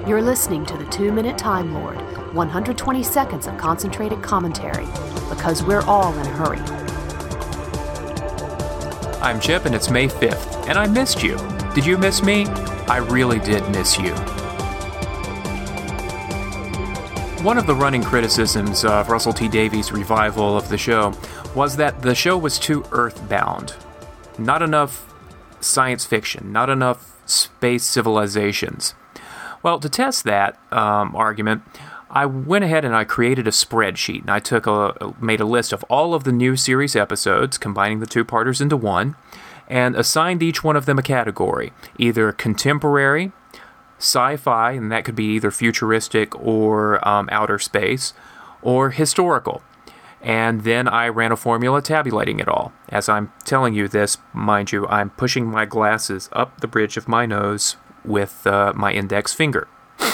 You're listening to the 2-Minute Time Lord, 120 seconds of concentrated commentary, because we're all in a hurry. I'm Chip, and it's May 5th, and I missed you. Did you miss me? I really did miss you. One of the running criticisms of Russell T Davies' revival of the show was that the show was too earthbound. Not enough science fiction, not enough space civilizations. Well, to test that argument, I went ahead and I created a spreadsheet, and I made a list of all of the new series episodes, combining the two-parters into one, and assigned each one of them a category, either contemporary, sci-fi, and that could be either futuristic or outer space, or historical. And then I ran a formula tabulating it all. As I'm telling you this, mind you, I'm pushing my glasses up the bridge of my nose with my index finger.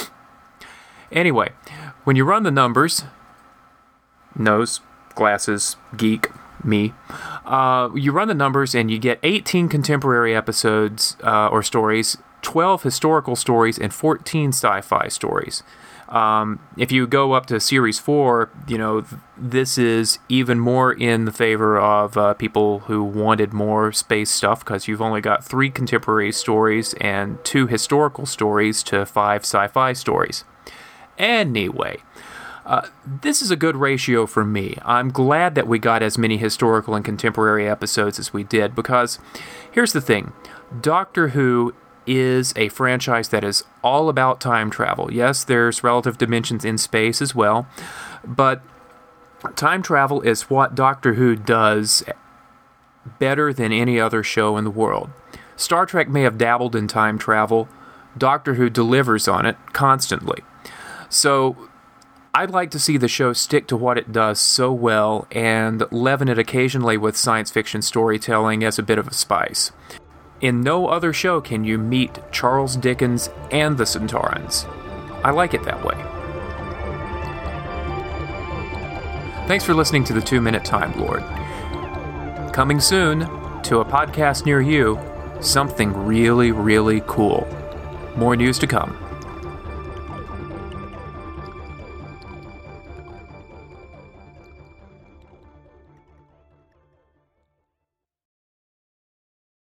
Anyway, when you run the numbers, nose, glasses, geek, me, you run the numbers and you get 18 contemporary episodes or stories, 12 historical stories, and 14 sci-fi stories. If you go up to Series 4, this is even more in the favor of people who wanted more space stuff, because you've only got 3 contemporary stories and 2 historical stories to 5 sci-fi stories. Anyway, this is a good ratio for me. I'm glad that we got as many historical and contemporary episodes as we did, because here's the thing. Doctor Who is a franchise that is all about time travel. Yes, there's relative dimensions in space as well, but time travel is what Doctor Who does better than any other show in the world. Star Trek may have dabbled in time travel. Doctor Who delivers on it constantly. So I'd like to see the show stick to what it does so well and leaven it occasionally with science fiction storytelling as a bit of a spice. In no other show can you meet Charles Dickens and the Centaurans. I like it that way. Thanks for listening to the 2-Minute Time Lord. Coming soon to a podcast near you, something really, really cool. More news to come.